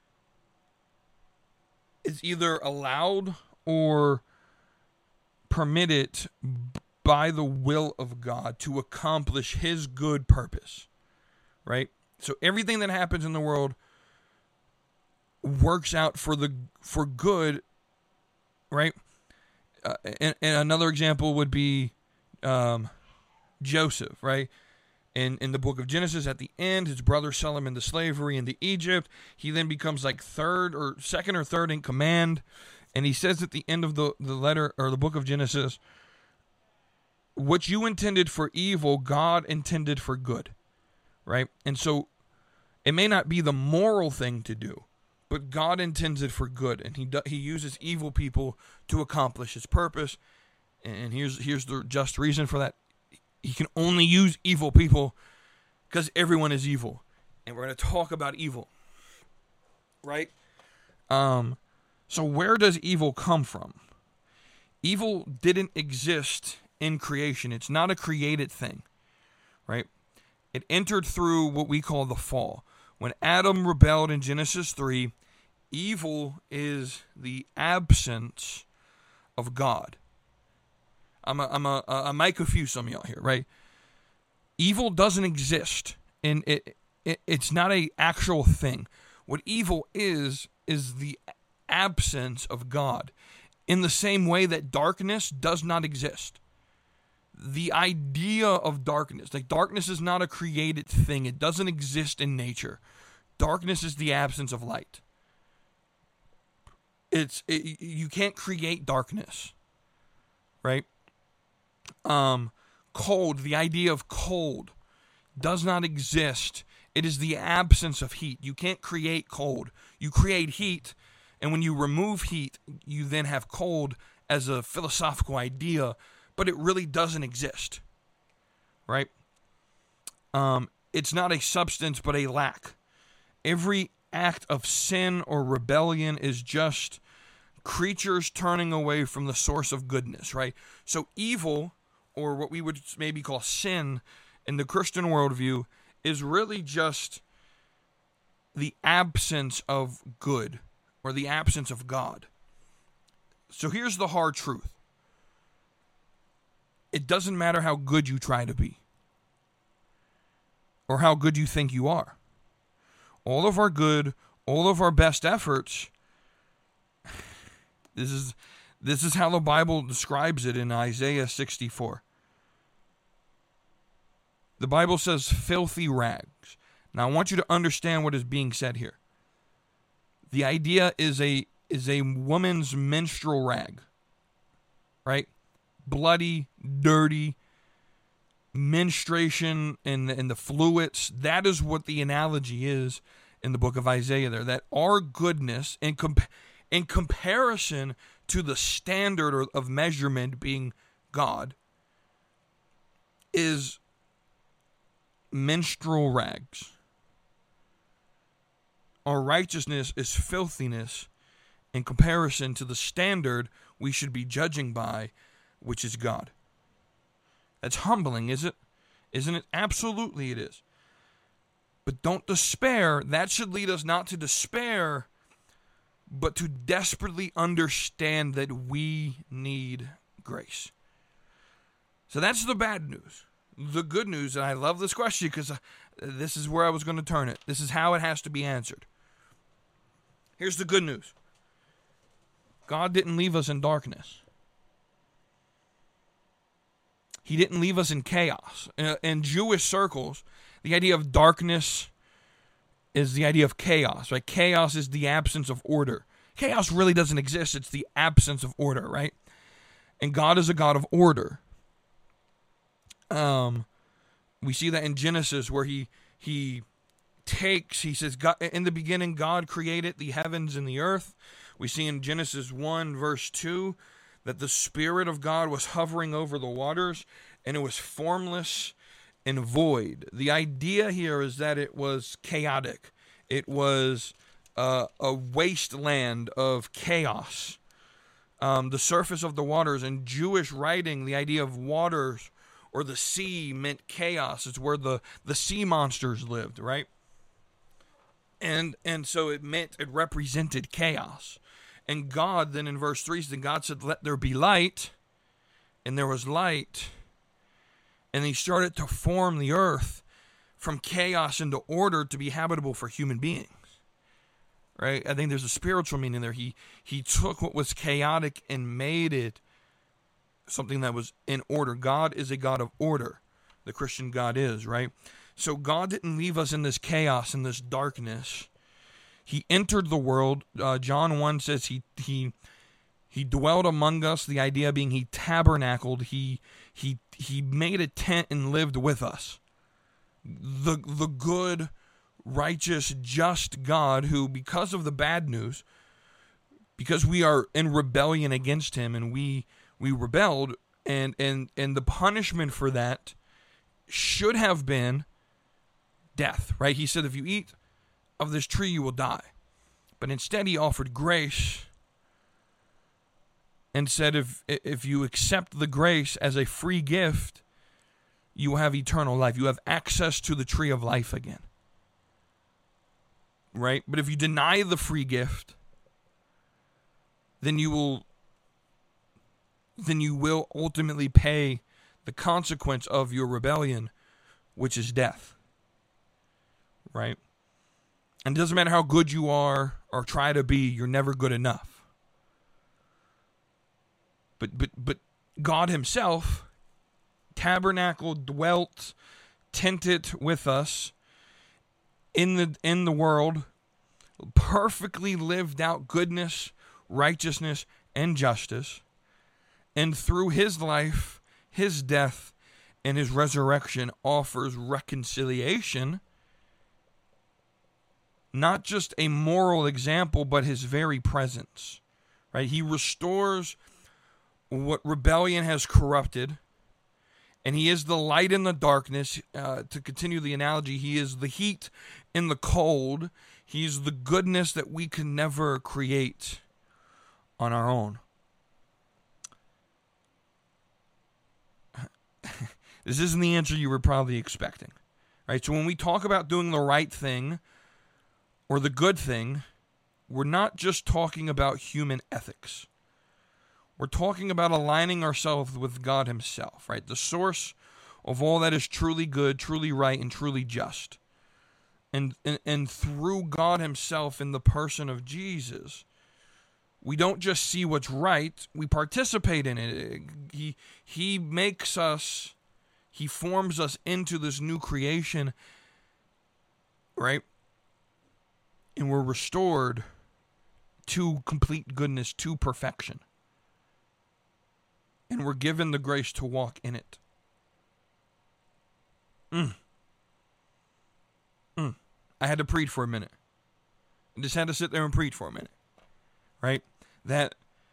is either allowed or permitted by the will of God to accomplish his good purpose, right? So everything that happens in the world works out for the for good right? Uh, and, and another example would be um, Joseph, right? In, in the book of Genesis, at the end, his brothers sell him into slavery into Egypt. He then becomes like third or second or third in command. And he says at the end of the, the letter or the book of Genesis, what you intended for evil, God intended for good, right? And so it may not be the moral thing to do, but God intends it for good. And he do, he uses evil people to accomplish his purpose. And here's here's the just reason for that. He can only use evil people because everyone is evil. And we're going to talk about evil. Right? Um, so where does evil come from? Evil didn't exist in creation. It's not a created thing. Right? It entered through what we call the fall. When Adam rebelled in Genesis three, evil is the absence of God. I'm a, I'm a, I might confuse some of y'all here, right? Evil doesn't exist, and it, it it's not a actual thing. What evil is is the absence of God. In the same way that darkness does not exist. The idea of darkness, like darkness is not a created thing. It doesn't exist in nature. Darkness is the absence of light. It's it, you can't create darkness, right? Um, cold, the idea of cold does not exist. It is the absence of heat. You can't create cold. You create heat, and when you remove heat, you then have cold as a philosophical idea, but it really doesn't exist, right? Um, it's not a substance, but a lack. Every act of sin or rebellion is just creatures turning away from the source of goodness, right? So evil, or what we would maybe call sin in the Christian worldview, is really just the absence of good or the absence of God. So here's the hard truth. It doesn't matter how good you try to be or how good you think you are. All of our good, all of our best efforts, this is this is how the Bible describes it in Isaiah sixty-four. The Bible says filthy rags. Now I want you to understand what is being said here. The idea is a is a woman's menstrual rag, right? Bloody, dirty, menstruation and, and the fluids. That is what the analogy is in the book of Isaiah there. That our goodness, in, comp- in comparison to the standard of measurement being God, is menstrual rags. Our righteousness is filthiness in comparison to the standard we should be judging by, which is God. That's humbling, is it? Isn't it? Absolutely it is. But don't despair. That should lead us not to despair, but to desperately understand that we need grace. So that's the bad news. The good news, and I love this question because uh, this is where I was going to turn it. This is how it has to be answered. Here's the good news. God didn't leave us in darkness. He didn't leave us in chaos. In Jewish circles, the idea of darkness is the idea of chaos, right? Chaos is the absence of order. Chaos really doesn't exist. It's the absence of order, right? And God is a God of order. Um, we see that in Genesis where he he takes, he says, God, in the beginning God created the heavens and the earth. We see in Genesis one verse two that the Spirit of God was hovering over the waters, and it was formless and void. The idea here is that it was chaotic. It was uh, a wasteland of chaos. Um, the surface of the waters, in Jewish writing, the idea of waters or the sea meant chaos. It's where the, the sea monsters lived, right? And and so it meant, it represented chaos. And God then in verse three, then God said, let there be light. And there was light. And he started to form the earth from chaos into order to be habitable for human beings. right? I think there's a spiritual meaning there. He he took what was chaotic and made it something that was in order. God is a God of order. The Christian God is, right? So God didn't leave us in this chaos, in this darkness. He entered the world. Uh, John one says he he he dwelled among us. The idea being he tabernacled. He he he made a tent and lived with us. The the good, righteous, just God who, because of the bad news, because we are in rebellion against him and we we rebelled, and and and the punishment for that should have been death, right? He said, if you eat of this tree, you will die. But instead, he offered grace and said, if if you accept the grace as a free gift, you will have eternal life. You have access to the tree of life again, right? But if you deny the free gift, then you will then you will ultimately pay the consequence of your rebellion, which is death, right? And it doesn't matter how good you are or try to be, you're never good enough. But but but God himself tabernacled, dwelt, tented with us in the in the world, perfectly lived out goodness, righteousness, and justice. And through his life, his death, and his resurrection offers reconciliation. Not just a moral example, but his very presence. Right? He restores what rebellion has corrupted. And he is the light in the darkness. Uh, to continue the analogy, he is the heat in the cold. He's the goodness that we can never create on our own. This isn't the answer you were probably expecting, right? So when we talk about doing the right thing or the good thing, we're not just talking about human ethics. We're talking about aligning ourselves with God himself, right? The source of all that is truly good, truly right, and truly just. And, and, and through God himself in the person of Jesus, we don't just see what's right, we participate in it. He, he makes us, he forms us into this new creation, right? And we're restored to complete goodness, to perfection. And we're given the grace to walk in it. Mm. Mm. I had to preach for a minute. I just had to sit there and preach for a minute. Right? That,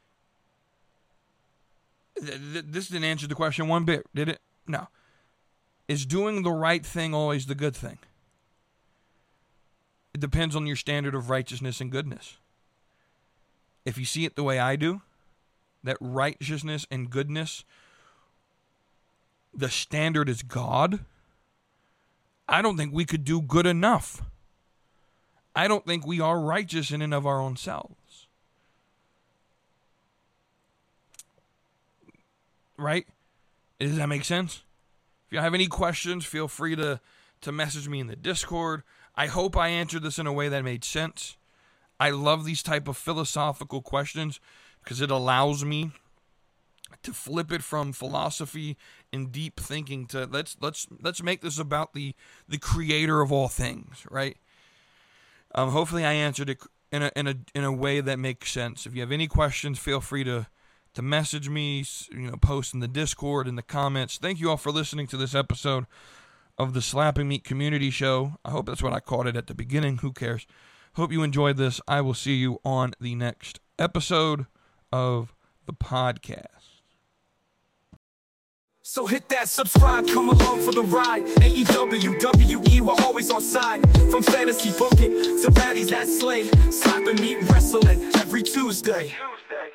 th- th- this didn't answer the question one bit, did it? No. Is doing the right thing always the good thing? It depends on your standard of righteousness and goodness. If you see it the way I do, that righteousness and goodness, the standard is God, I don't think we could do good enough. I don't think we are righteous in and of our own selves. Right? Does that make sense? If you have any questions, feel free to, to message me in the Discord. I hope I answered this in a way that made sense. I love these type of philosophical questions because it allows me to flip it from philosophy and deep thinking to let's let's let's make this about the the creator of all things, right? Um, hopefully I answered it in a in a in a way that makes sense. If you have any questions, feel free to to message me, you know, post in the Discord, in the comments. Thank you all for listening to this episode of the Slapping Meat Community Show. I hope that's what I called it at the beginning. Who cares? Hope you enjoyed this. I will see you on the next episode of the podcast. So hit that subscribe, come along for the ride. A E W, W E, we're always on side. From fantasy booking to baddies that slay. Slapping Meat Wrestling every Tuesday. Tuesday.